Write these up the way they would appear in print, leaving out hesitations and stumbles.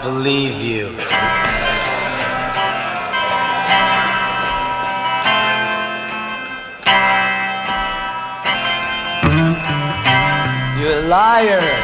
believe you. You're a liar.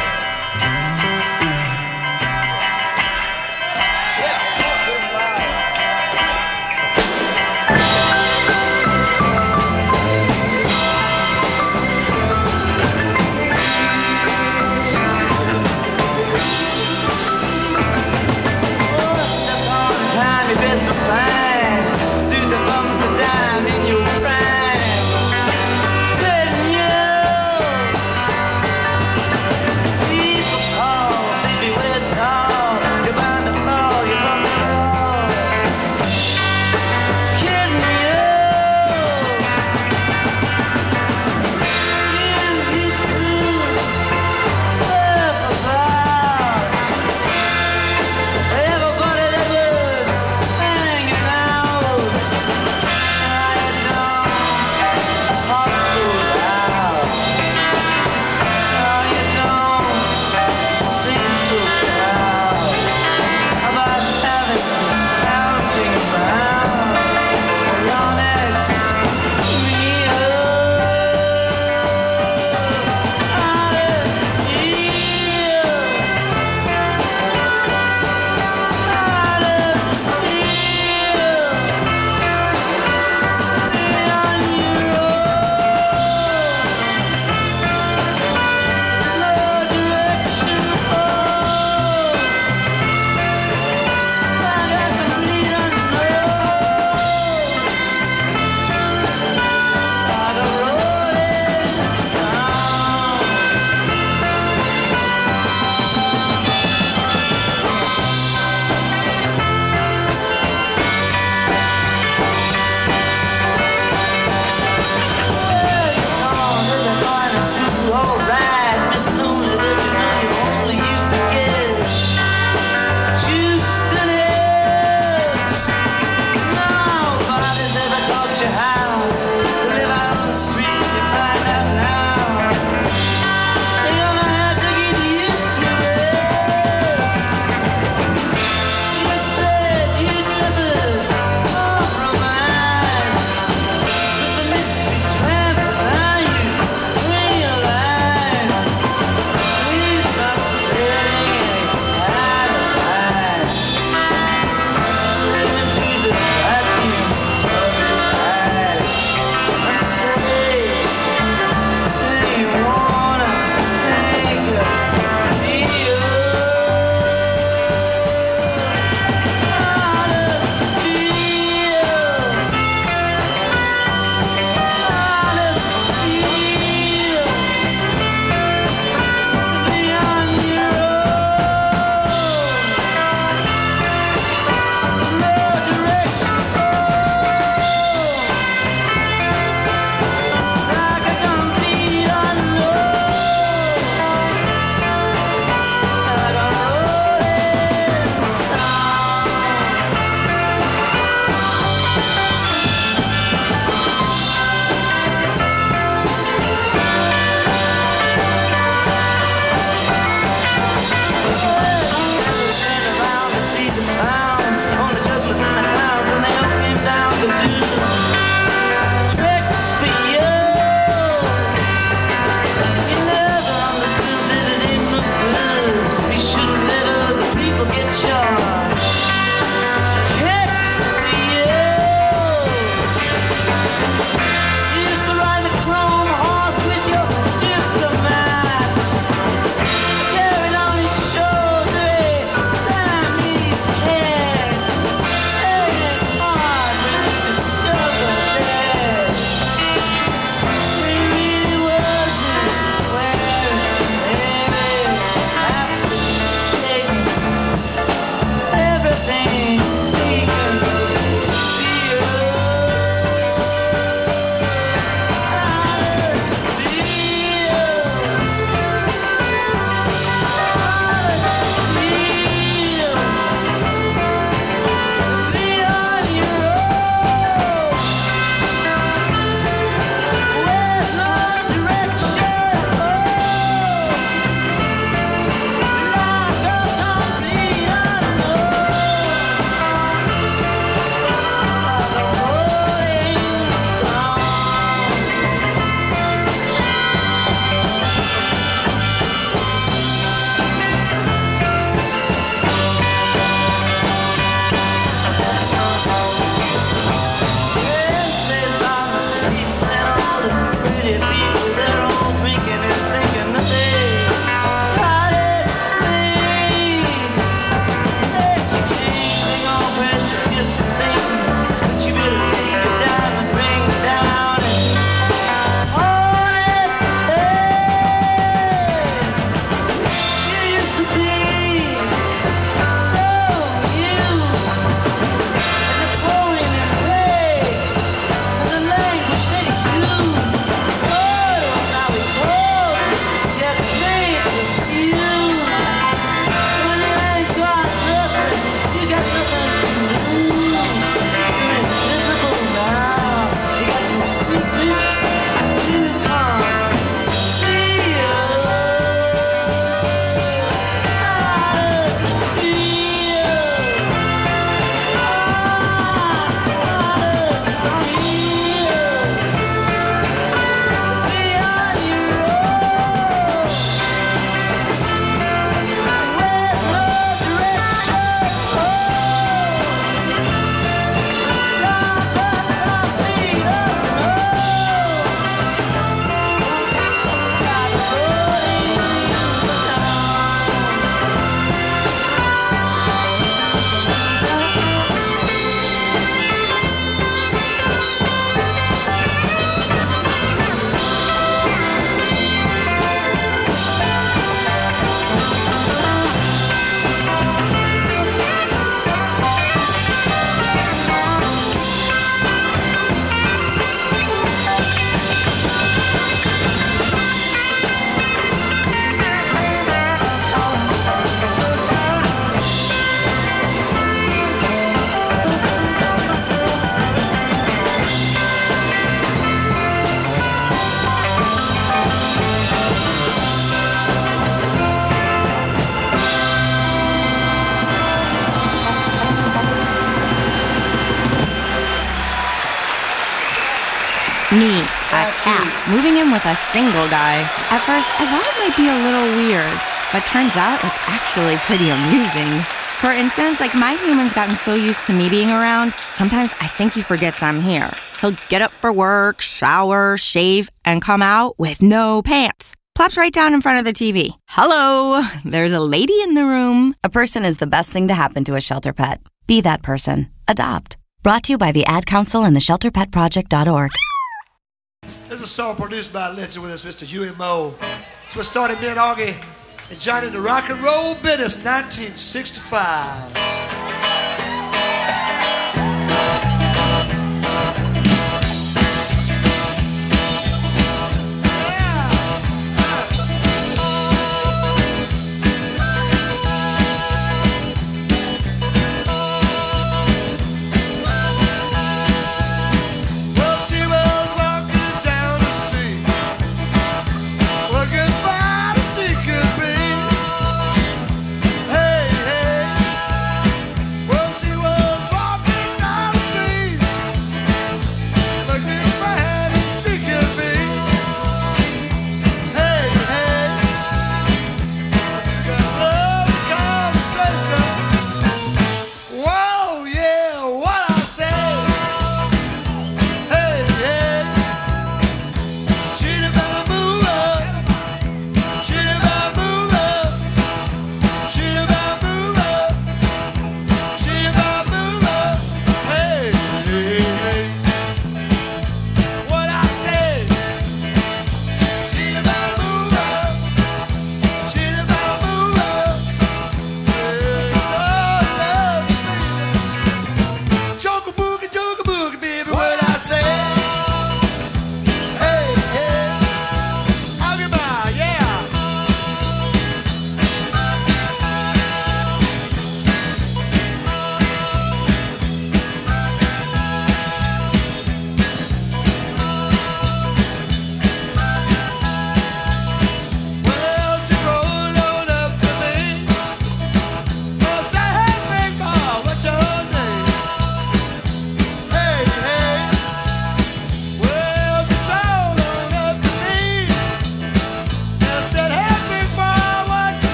Hanging out. Me, a cat, moving in with a single guy. At first, I thought it might be a little weird, but turns out it's actually pretty amusing. For instance, like my human's gotten so used to me being around, sometimes I think he forgets I'm here. He'll get up for work, shower, shave, and come out with no pants. Plops right down in front of the TV. Hello, there's a lady in the room. A person is the best thing to happen to a shelter pet. Be that person. Adopt. Brought to you by the Ad Council and the ShelterPetProject.org. This is a song produced by a legend with us, Mr. Huey Moe. So we started me and Augie and Johnny in the rock and roll business, 1965.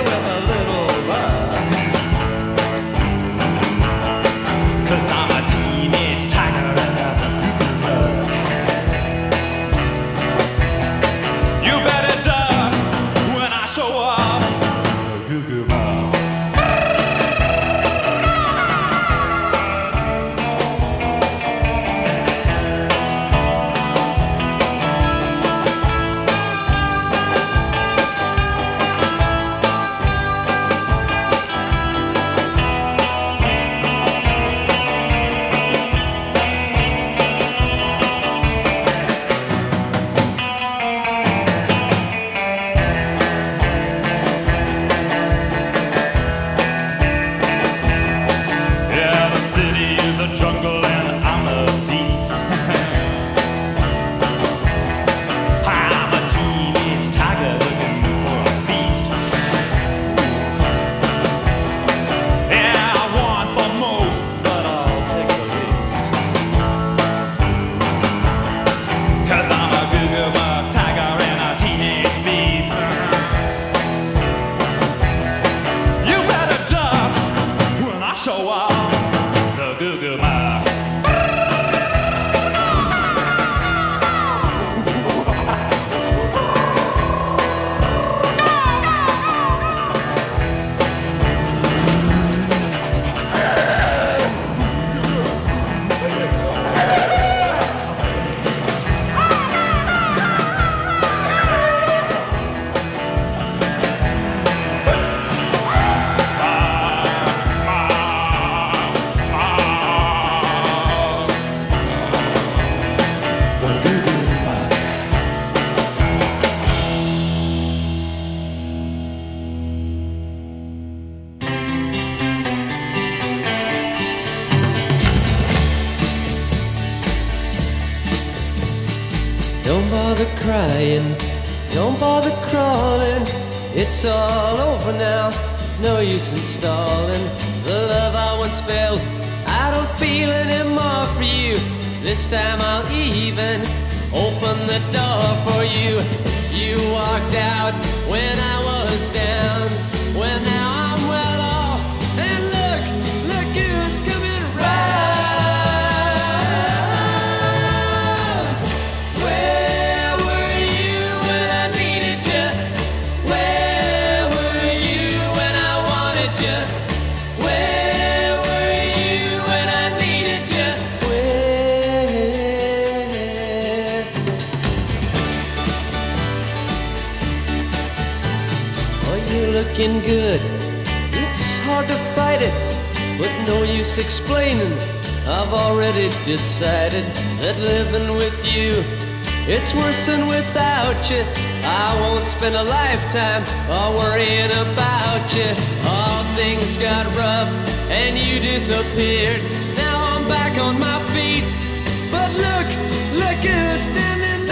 I'm a show off the Goo Goo Bar. Don't bother crying, don't bother crawling. It's all over now, no use in stalling. The love I once felt, I don't feel anymore for you. This time I'll even open the door for you. You walked out when I was down, well now I'm well off. And look who's coming round. Where were you when I needed you? Where were you when I wanted you? Where were you when I needed you? Where? Oh, you're looking good. It's hard to fight it, but no use explaining. I've already decided that living with you, it's worse than without you. I won't spend a lifetime all worrying about you. All things got rough and you disappeared. Now I'm back on my feet, but look who's standing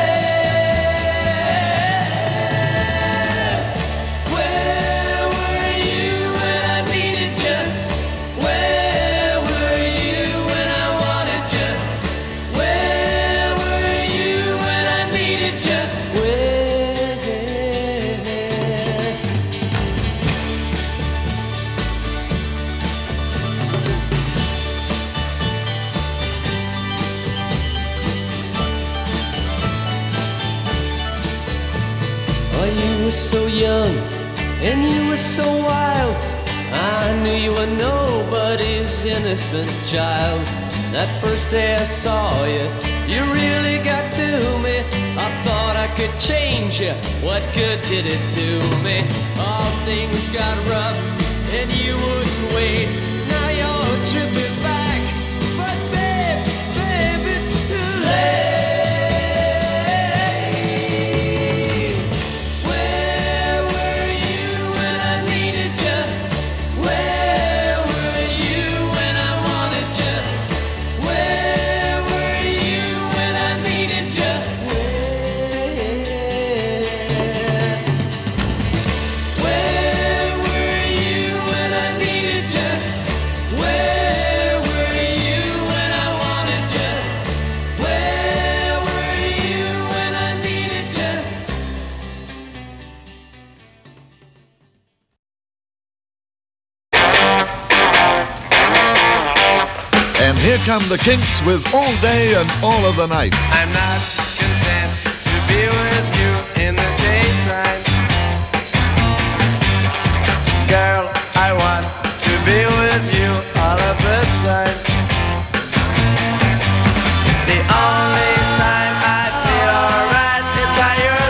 there. Where were you when I needed you? Where were you when I wanted you? Where were you when I needed you? Where? Oh, you were so young and you were so wild. I knew you were nobody's innocent child. That first day I saw you, you really got to me. I thought I could change you. What good did it do me? All things got rough and you wouldn't wait. Now you're tripping back, but babe, it's too late. Where were you when I needed you? Where were you when I wanted you? Where were you when I needed you? Where were you when I needed you? Where were you when I wanted you? Where were you when I needed you? And here come the Kinks with All Day and All of the Night. I'm not content to be with you in the daytime. Girl, I want to be with you all of the time. The only time I feel alright is by your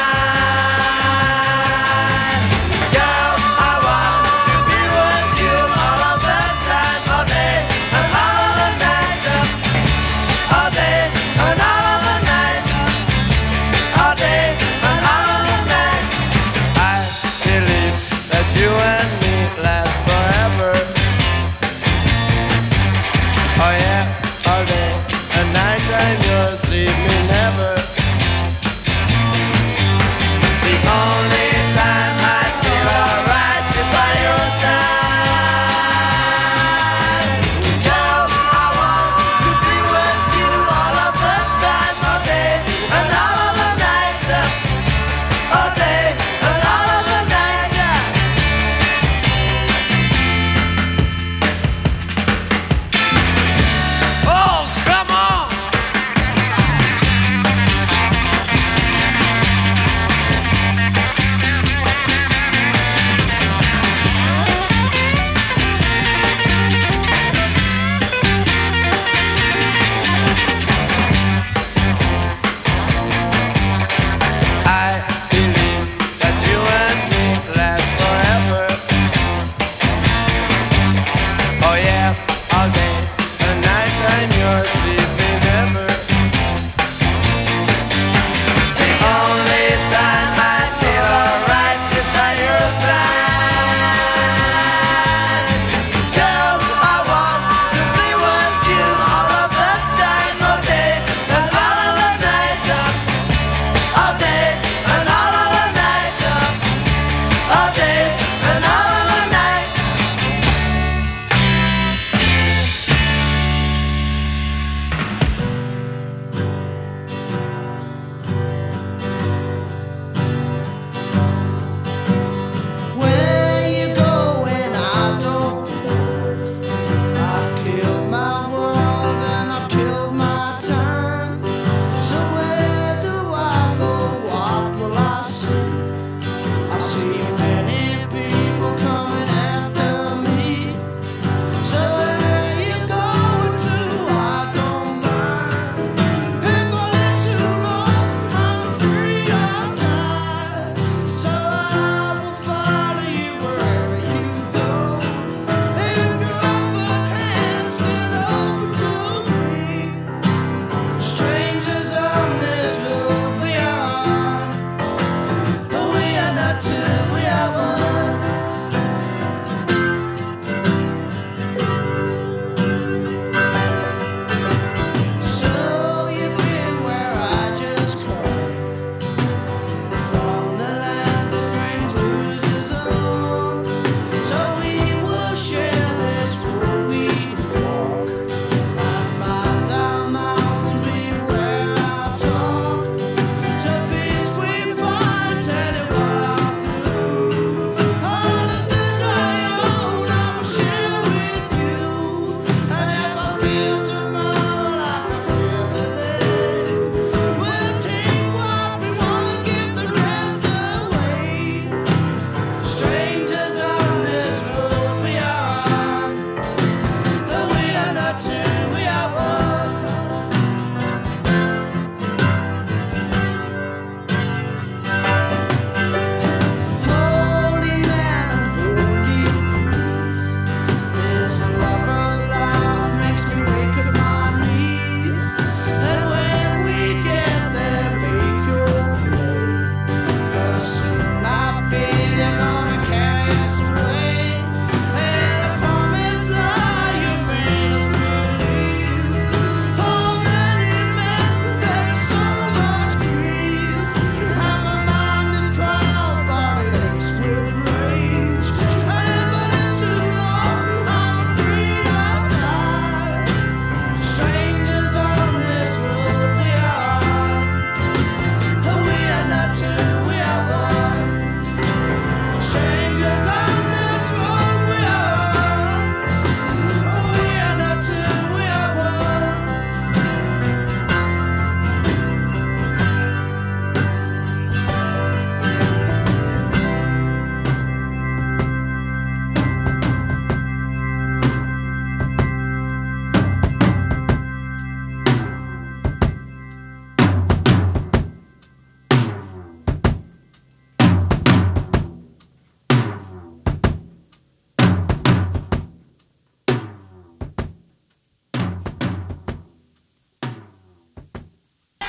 side. Girl, I want to be with you all of the time, all day and all of the night. All day and all of the night. All day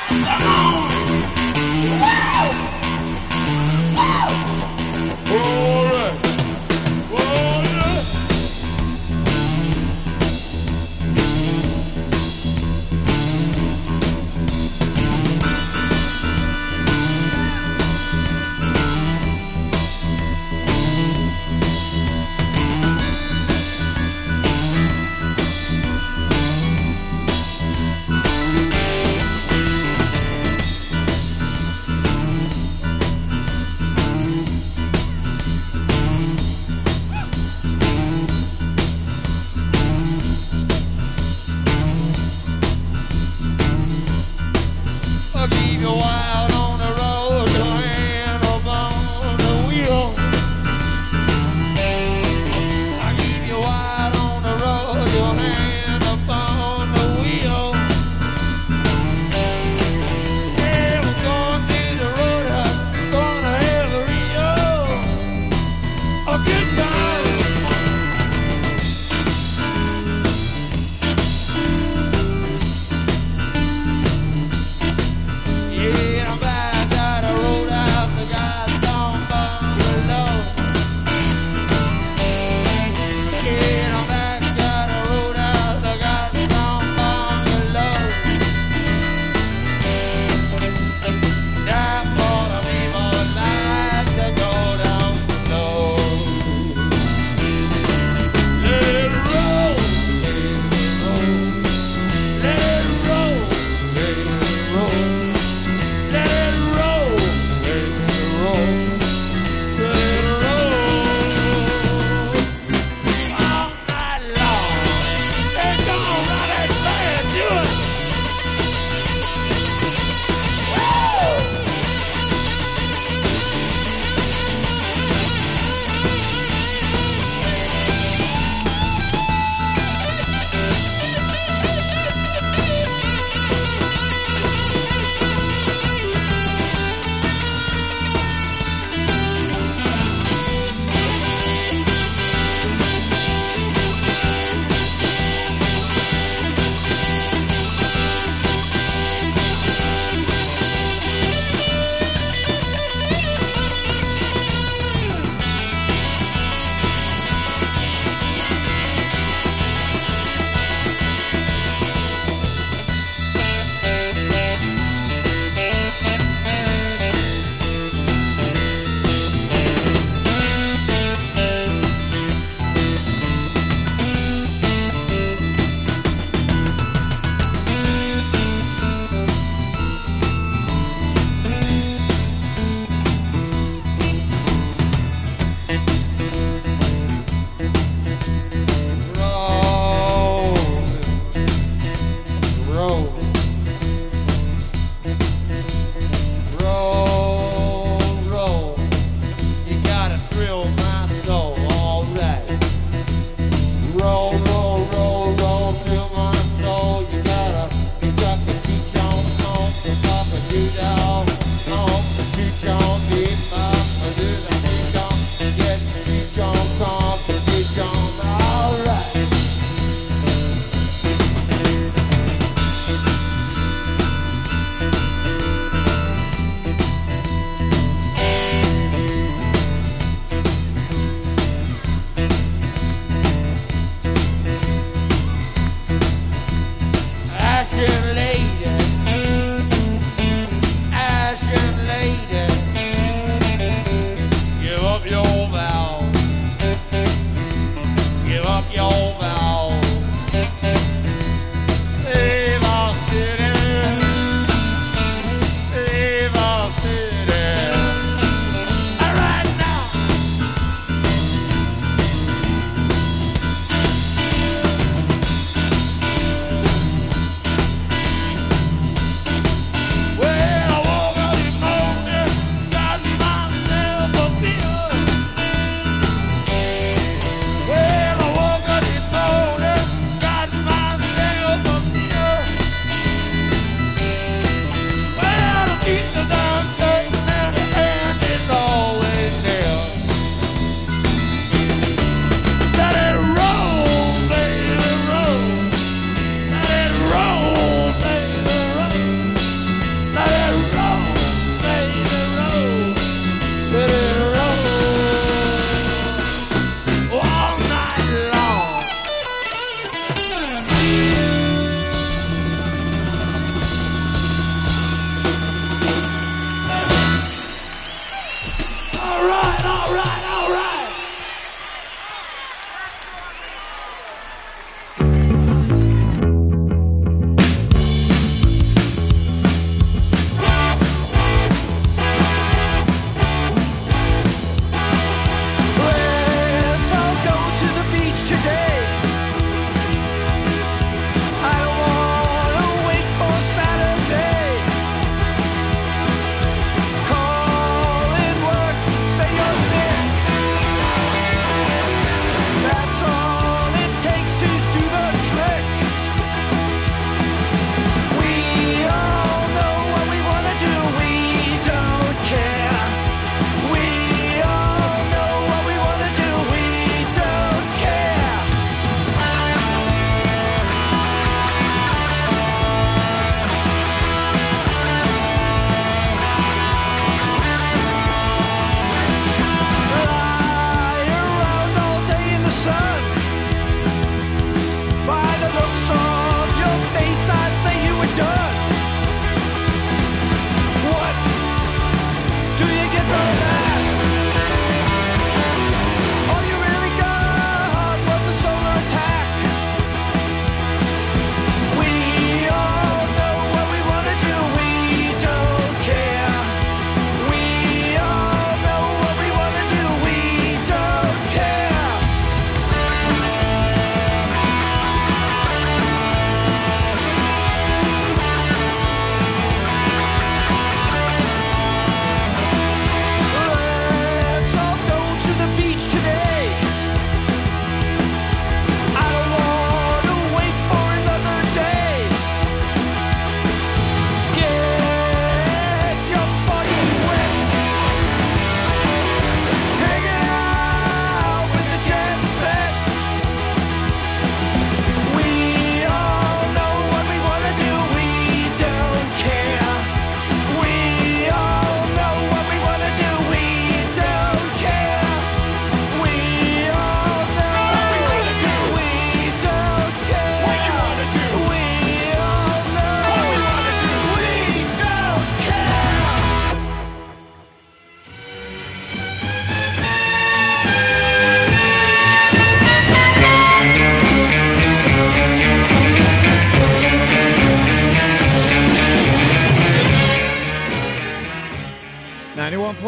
Well, I woke up this morning.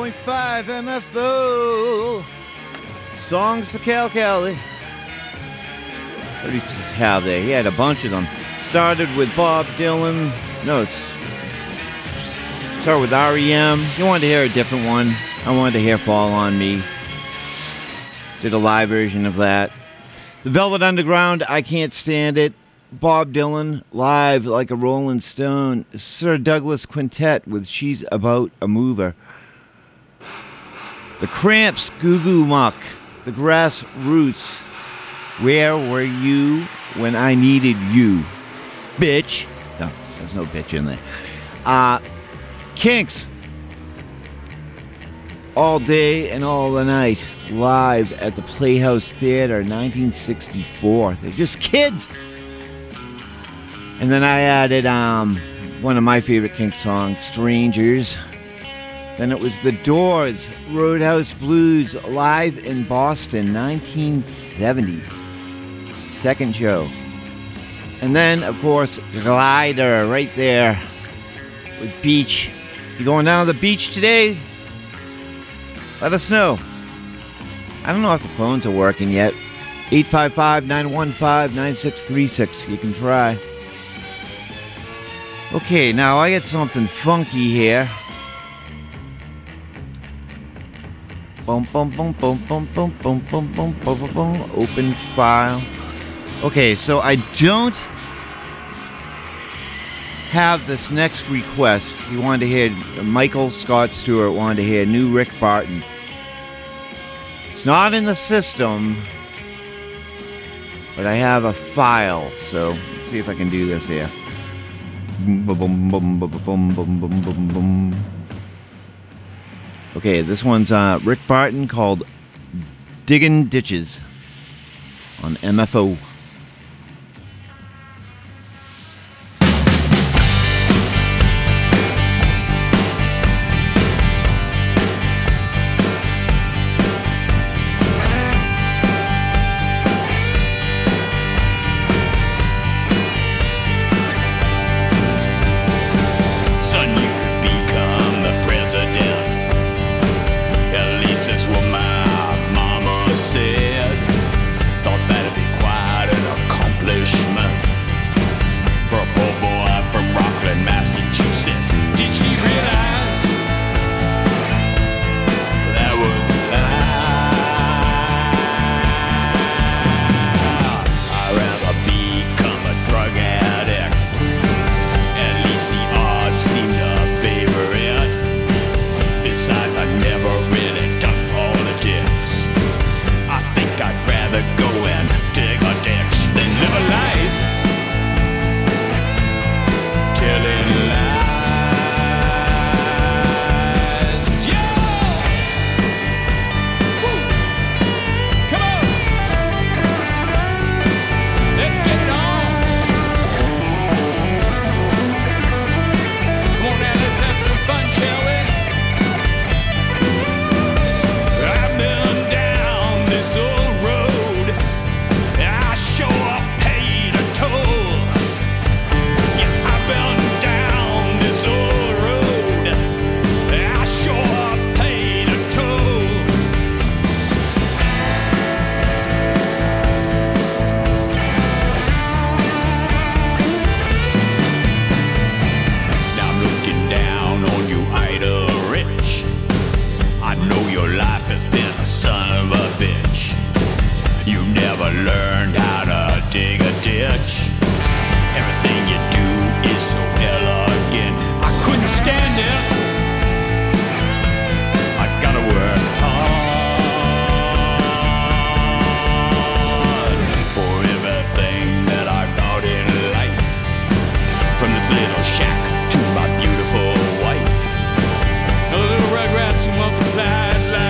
101.5 MFO. Songs to Cal Kelly. What did he have there? He had a bunch of them. Started with Bob Dylan. No, start with R.E.M. You wanted to hear a different one. I wanted to hear Fall On Me. Did a live version of that. The Velvet Underground, I Can't Stand It. Bob Dylan, live like a Rolling Stone. Sir Douglas Quintet with She's About a Mover. The Cramps, Goo Goo Muck. The Grassroots, Where Were You When I Needed You? Bitch. No, there's no bitch in there. Kinks, All Day and All the Night, live at the Playhouse Theater, 1964. They're just kids. And then I added one of my favorite Kinks songs, Strangers. Then it was The Doors, Roadhouse Blues, live in Boston, 1970. Second show. And then, of course, Glider, right there with Beach. You going down to the beach today? Let us know. I don't know if the phones are working yet. 855-915-9636. You can try. Okay, now I got something funky here. Boom, boom, boom, boom, boom, boom, boom, boom, boom, boom, boom, boom. Open file. Okay, so I don't have this next request. He wanted to hear Michael Scott Stewart wanted to hear new Rick Barton. It's not in the system, but I have a file, so let's see if I can do this here. Boom, boom, boom, boom, boom, boom, boom, boom, boom, boom. Okay, this one's Rick Barton called Diggin' Ditches on MFO.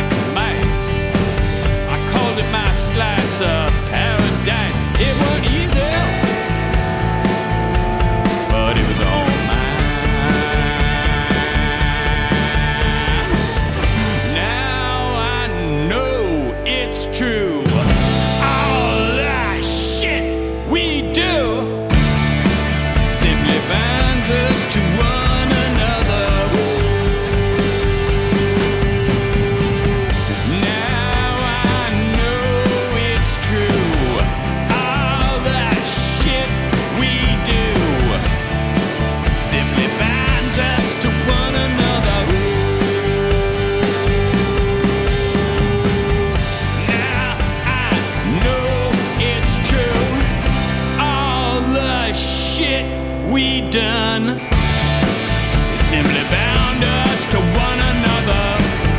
Paradise. It wasn't easy. we done. It simply bound us to one another.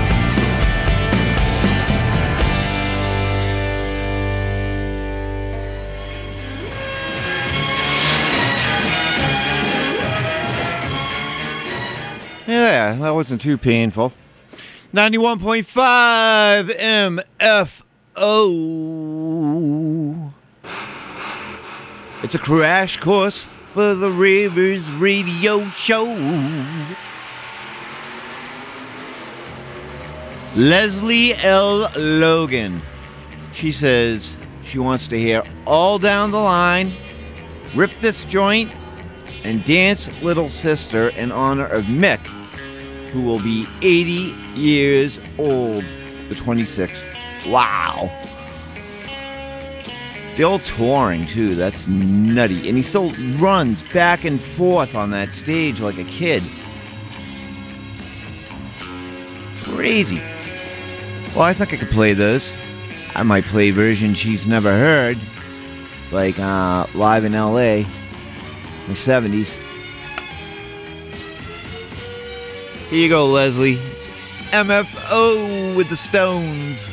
Yeah, that wasn't too painful. 91.5 MFO. It's a crash course for the Ravers radio show. Leslie L. Logan. She says she wants to hear All Down the Line, Rip This Joint, and Dance Little Sister in honor of Mick, who will be 80 years old the 26th. Wow. Still touring, too. That's nutty. And he still runs back and forth on that stage like a kid. Crazy. Well, I think I could play those. I might play versions she's never heard, like Live in L.A. in the 70s. Here you go, Leslie. It's MFO with the Stones.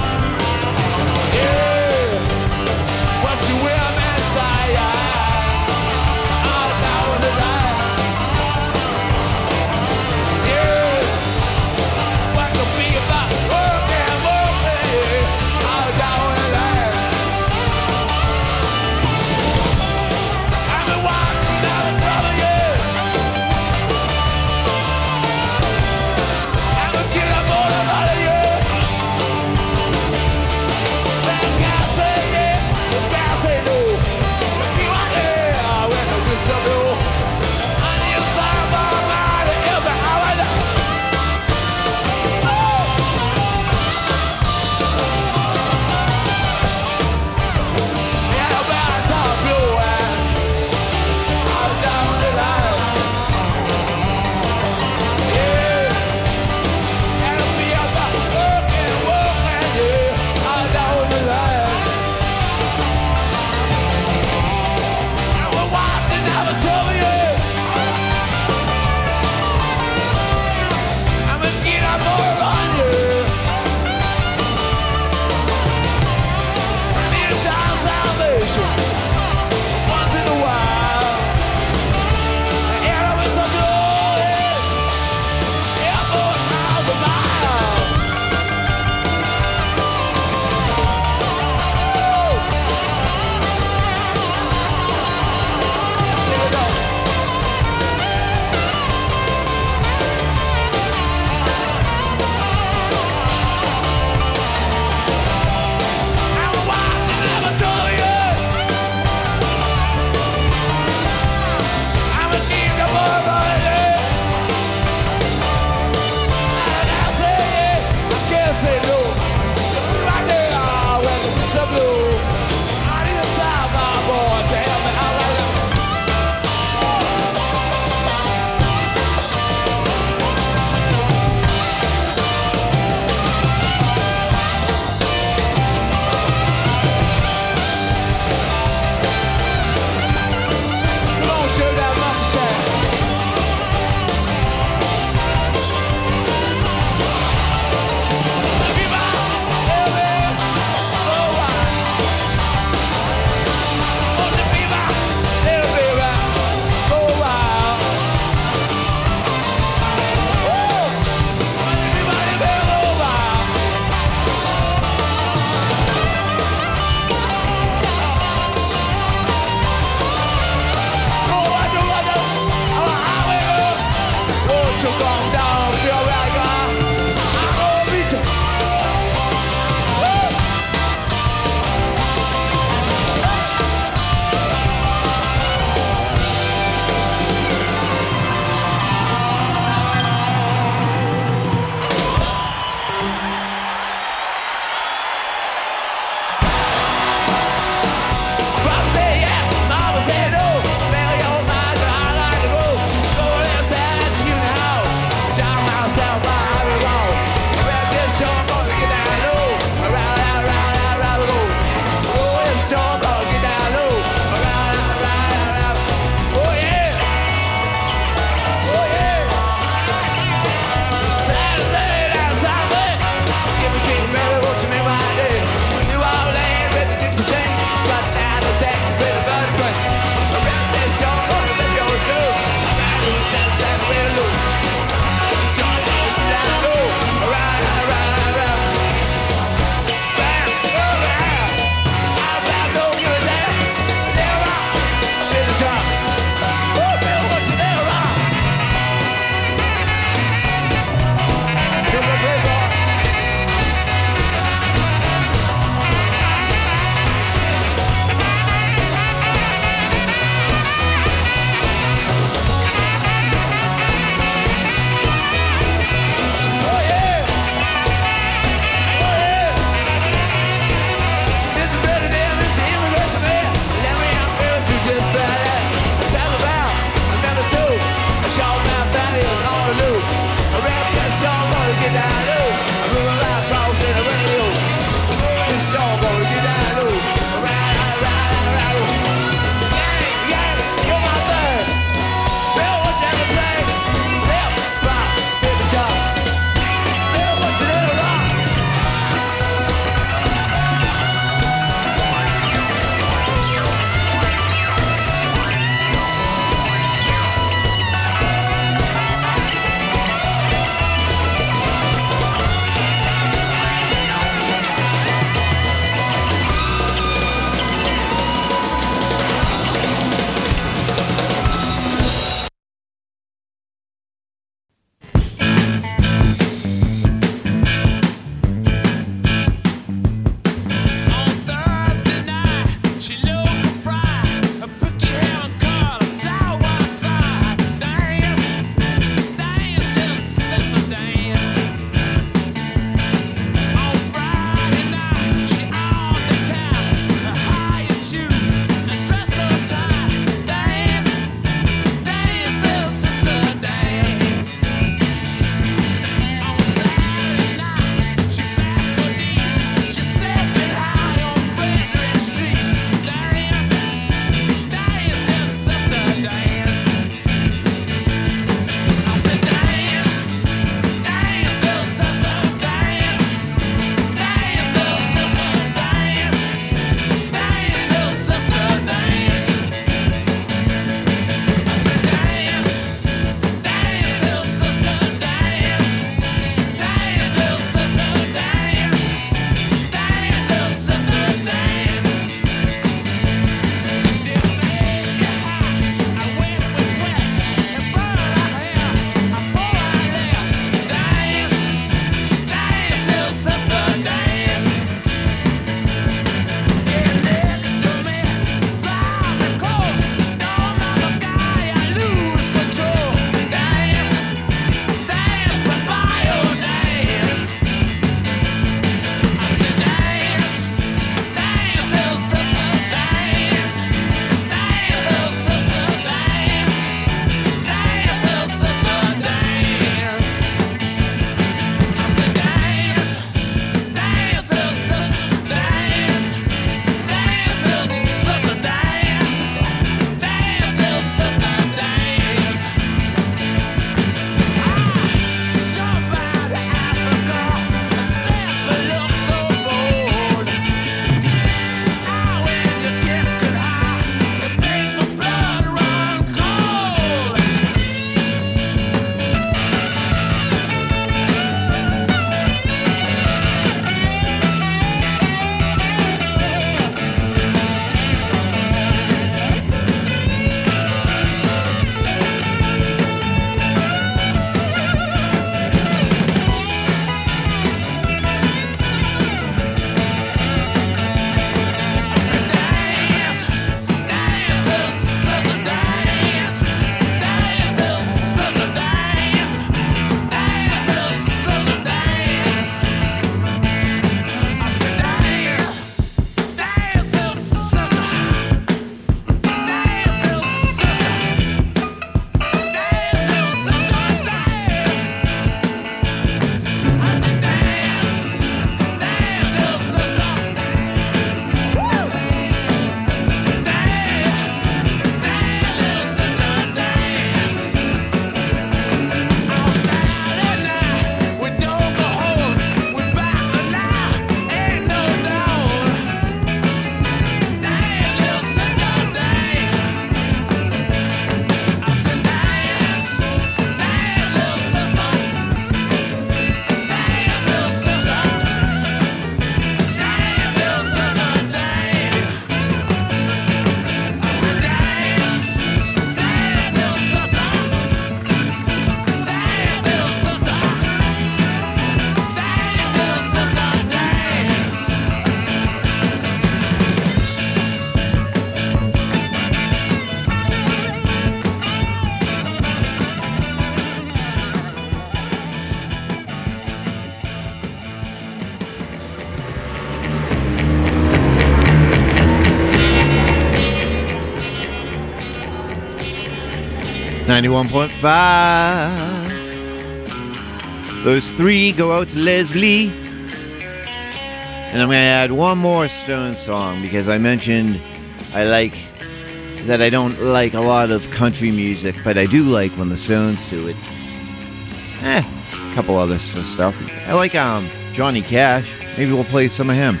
91.5. Those three go out to Leslie. And I'm going to add one more Stone song because I mentioned I don't like a lot of country music, but I do like when the Stones do it. A couple other stuff. I like Johnny Cash. Maybe we'll play some of him.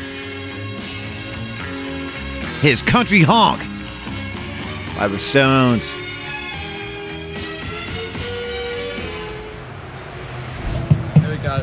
His Country Honk by the Stones. Here we go.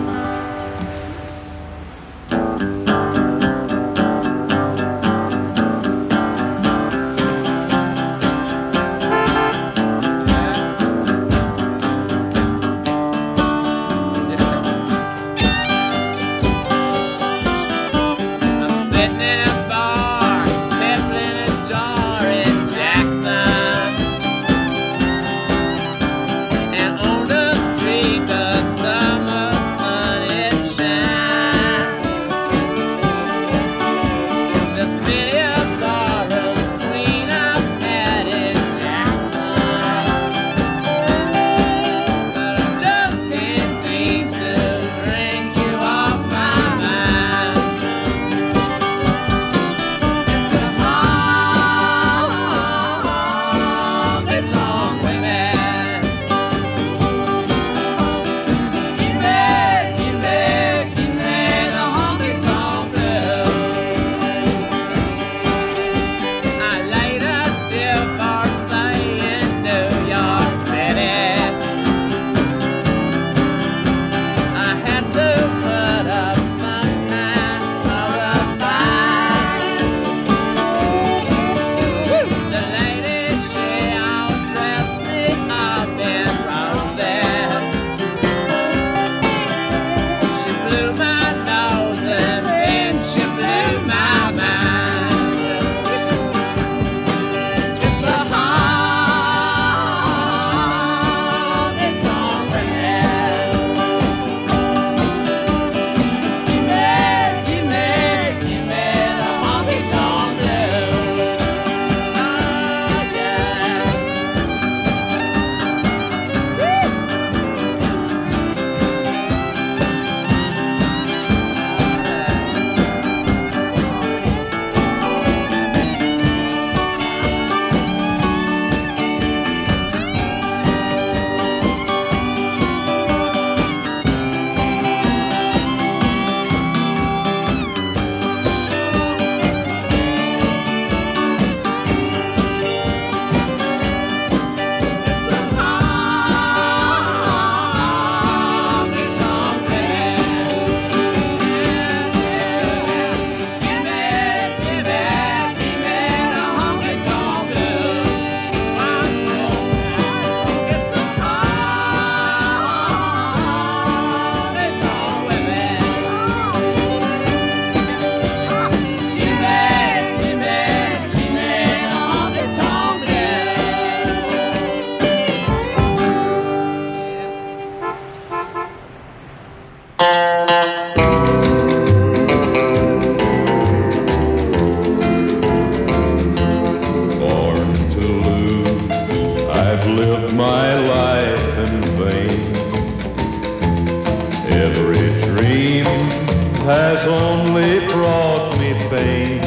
has only brought me pain.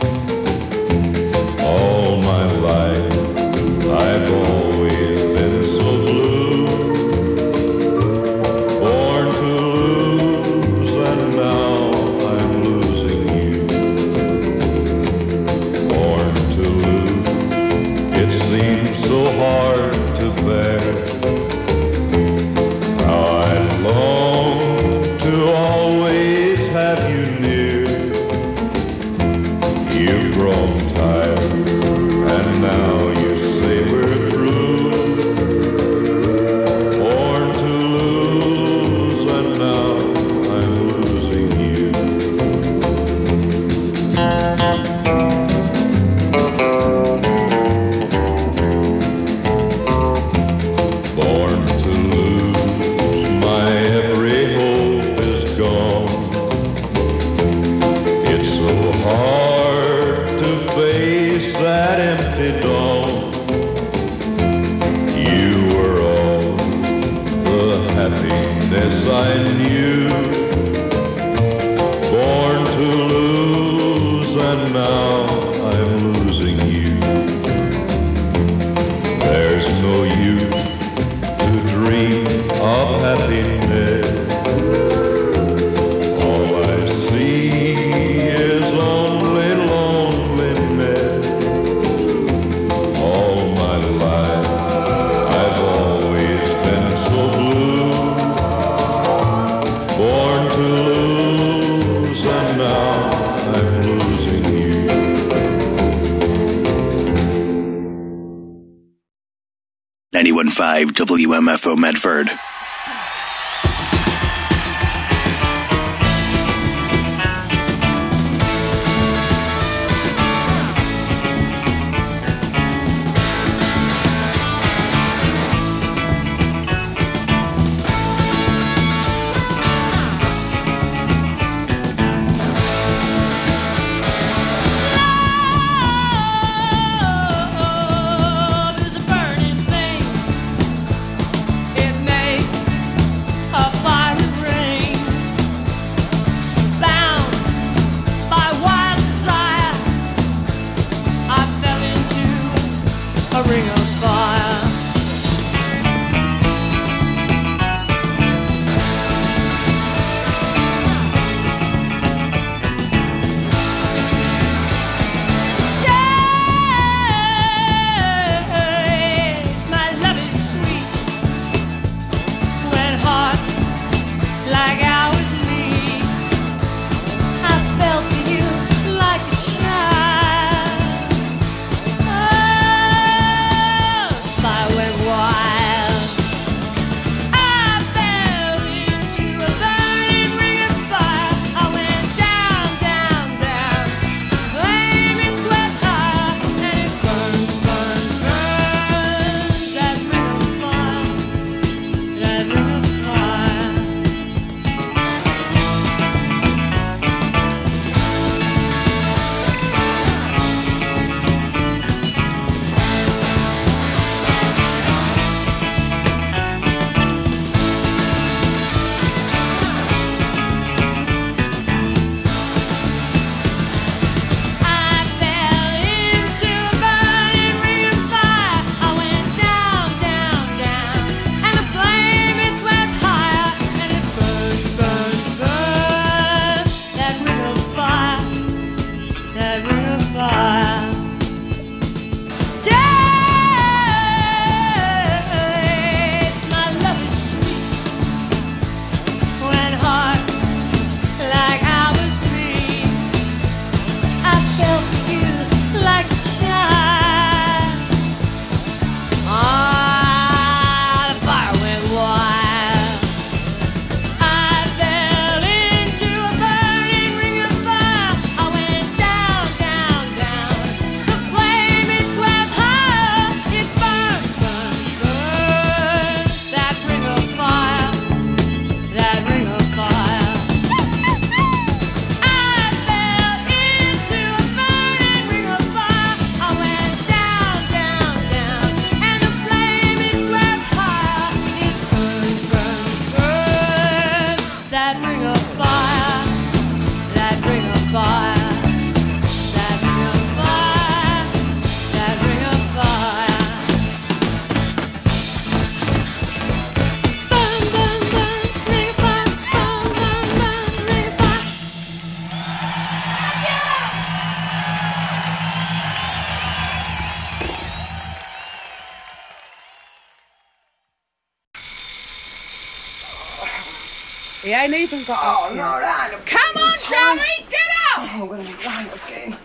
All my life I've always been so blue, born to lose, and now I'm losing you. Born to lose, it seems so hard to bear. How I long to always have you near. knew. Born to lose, and now I'm losing you. There's no use to dream of happiness. All I see is only loneliness. All my life I've always been so blue. Born to lose, and now I'm losing you. 91.5 WMFO Medford. He ain't even got up yet. No, that Come on, Joey, get up! Oh, I'm going to be late again.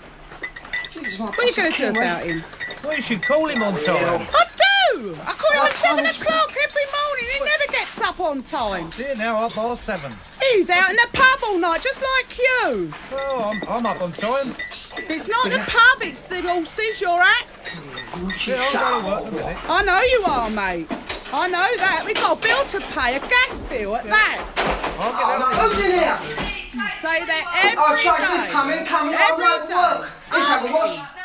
Jesus, what are you going to do about him? Well, you should call him on time. I do! I call him at 7 o'clock every morning. He never gets up on time. It's here now, 7:30. He's out in the pub all night, just like you. Oh, I'm up on time. It's not the pub, it's the horses you're at. Yeah, I'll go to work in a minute. I know you are, mate. I know that. We've got a bill to pay, a gas bill at that. Who's in here? Say that every day. Oh, Tracy's coming. Every I'll day. work. Let's have a wash.